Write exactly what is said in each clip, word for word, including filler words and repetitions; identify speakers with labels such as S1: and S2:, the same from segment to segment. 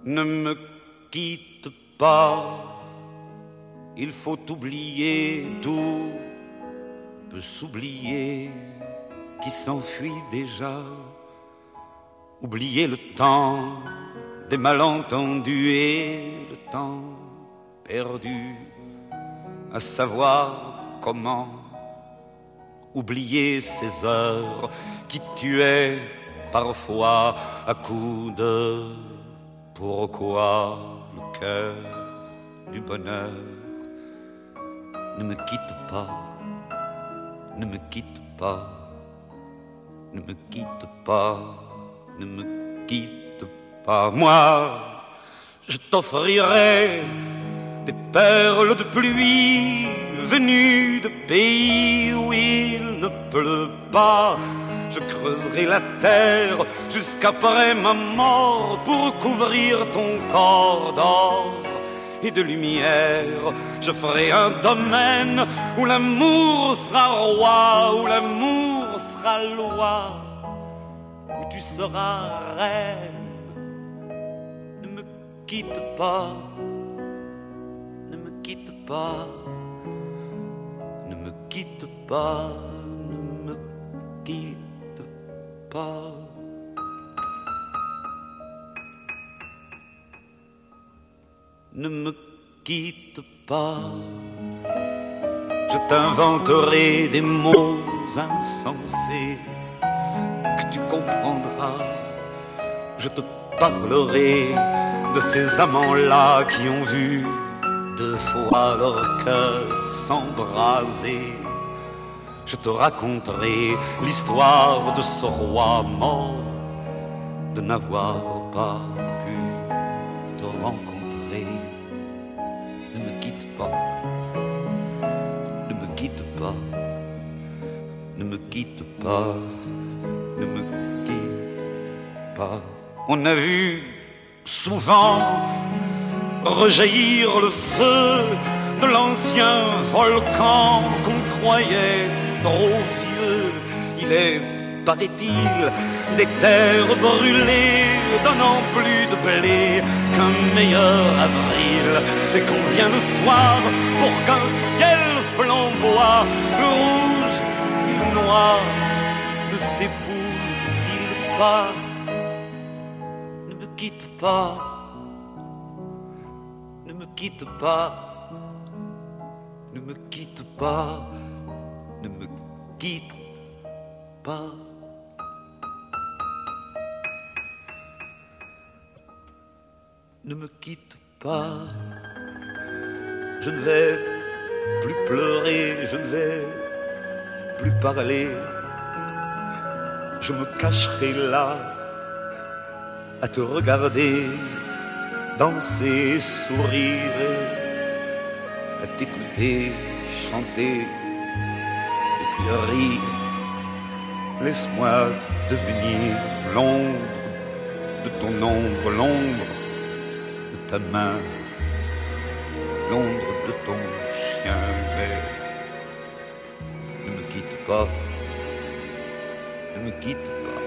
S1: Ne me quitte pas, il faut oublier, tout peut s'oublier qui s'enfuit déjà. Oublier le temps des malentendus et le temps perdu à savoir comment. Oublier ces heures qui tuaient parfois à coups de pourquoi le cœur du bonheur. Ne me quitte pas, ne me quitte pas, ne me quitte pas, ne me quitte pas. Moi, je t'offrirai des perles de pluie venues de pays où il ne pleut pas. Je creuserai la terre jusqu'après ma mort pour couvrir ton corps d'or et de lumière. Je ferai un domaine où l'amour sera roi, où l'amour sera loi, où tu seras reine. Ne me quitte pas, ne me quitte pas, ne me quitte pas, ne me quitte pas. Ne me quitte pas, je t'inventerai des mots insensés que tu comprendras. Je te parlerai de ces amants-là qui ont vu deux fois leur cœur s'embraser. Je te raconterai l'histoire de ce roi mort, de n'avoir pas pu te rencontrer. Ne me quitte pas, ne me quitte pas, ne me quitte pas, ne me quitte pas. On a vu souvent rejaillir le feu de l'ancien volcan qu'on croyait trop vieux. Il est, paraît-il, des terres brûlées donnant plus de blé qu'un meilleur avril, et qu'on vient le soir pour qu'un ciel flamboie. Le rouge et le noir ne s'épousent-ils pas? Ne me quitte pas, ne me quitte pas, ne me quitte pas, ne me quitte pas. Ne me quitte pas, je ne vais plus pleurer, je ne vais plus parler. Je me cacherai là à te regarder danser, sourire, à t'écouter chanter et puis rire. Laisse-moi devenir l'ombre de ton ombre, l'ombre de ta main, l'ombre de ton chien. Mais ne me quitte pas, ne me quitte pas,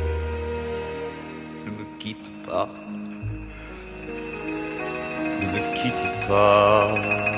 S1: ne me quitte pas, ne me quitte pas.